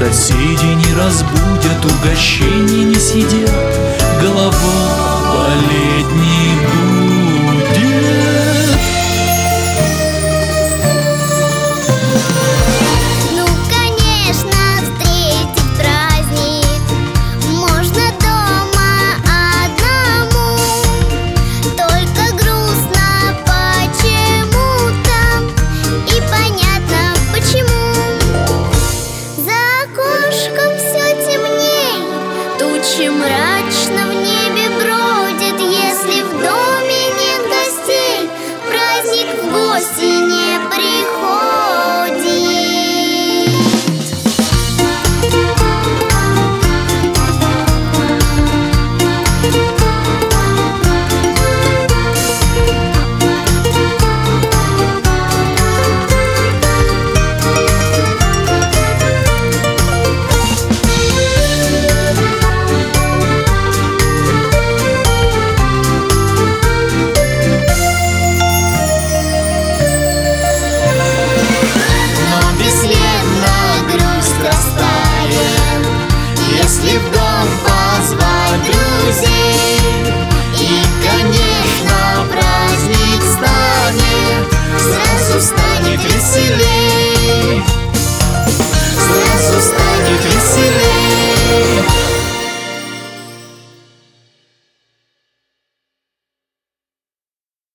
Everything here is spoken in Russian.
Соседи не разбудят, угощения не съедят, голова болеть не будет. Ну, конечно, встретить праздник можно дома одному, только грустно почему-то, и понятно почему. За окошком все темней, тучи мрачно в небе бродят. Если в доме нет гостей, праздник в гости не приходит. Если в дом позвать друзей, и, конечно, праздник станет, сразу станет веселей.